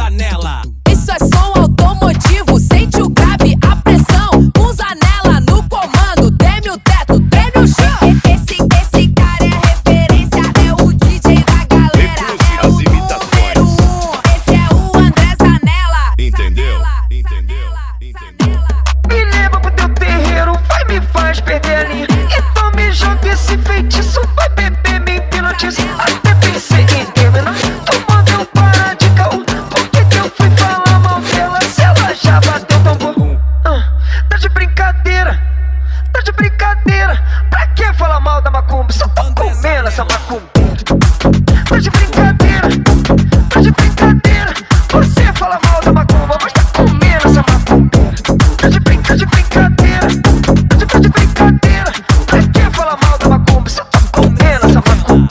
Zanella. Isso é som automotivo, sente o grave, a pressão. Com Zanella no comando, treme o teto, treme o chão. Esse cara é referência, é o DJ da galera. É o número 1, esse é o André Zanella. Entendeu? Me leva pro teu terreiro, vai me faz perder a linha. Então me joga esse feitiço, vai beber me hipnotiza. Até pensei em terminar, tomando eu para de caô. Por que eu fui falar mal dela se ela já bateu tambor? Tá de brincadeira, tá de brincadeira. Pra que falar mal da macumba? Só tô comendo essa macumba. Tá de brincadeira, tá de brincadeira. Você fala mal da macumba, mas tá comendo essa macumba. Tá de brincadeira, tá de brincadeira. Pra que falar mal da macumba? Só tô comendo essa macumba.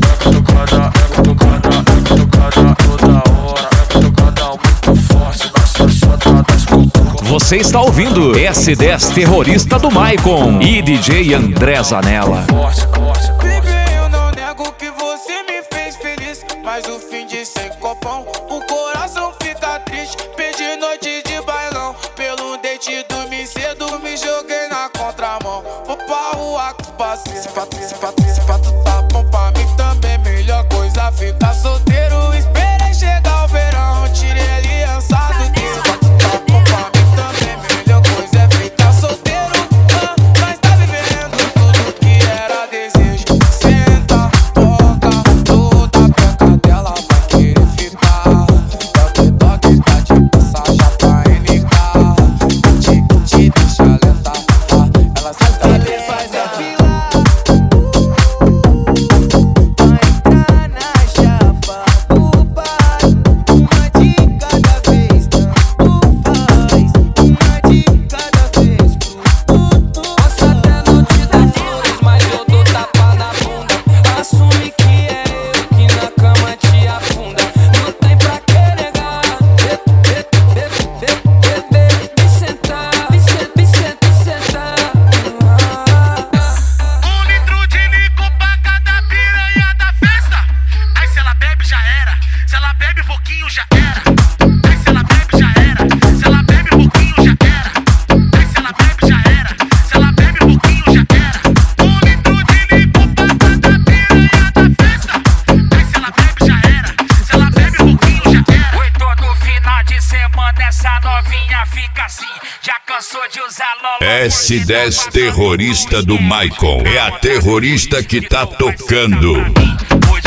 Você está ouvindo S10 Terrorista do Maicon e DJ André Zanella. Baby, eu não nego que você me fez feliz, mas o fim de sem copão, o coração fica triste. Perdi noite de bailão, pelo date dormi cedo, me joguei na contramão. Vou pra rua que passei, se fato tá bom pra mim também. Melhor coisa ficar solteiro, esperei chegar o verão, tirei a aliança do dedo. Se fato tá bom pra mim também, melhor coisa é ficar solteiro. Mas tá vivendo tudo que era desejo. Senta, toca, toda a peca dela vai querer ficar. Toque, tá de passar, já tá NK. Te deixa lenta, ela sabe faz a fila. Vai entrar na chapa do pai, uma de cada vez, tanto faz. Uma de cada vez pro tudo. Posso até não te dar flores, mas eu dou tapa na bunda. Assume que é eu que na cama te afunda. Não tem pra que negar. Me sentar, me sentar. 1 litro de nico pra cada piranha da festa. Aí se ela bebe já era, se ela bebe pouquinho já era. Aí se ela bebe já era, se ela bebe pouquinho já era. Aí se ela bebe já era, se ela bebe pouquinho já era. 1 litro de nico pra cada piranha da festa. Aí se ela bebe já era, se ela bebe pouquinho já era. Oi, todo final de semana essa novinha fica assim. Já cansou de usar loló. S10 Terrorista do Maicon. É a terrorista que tá tocando. Oi,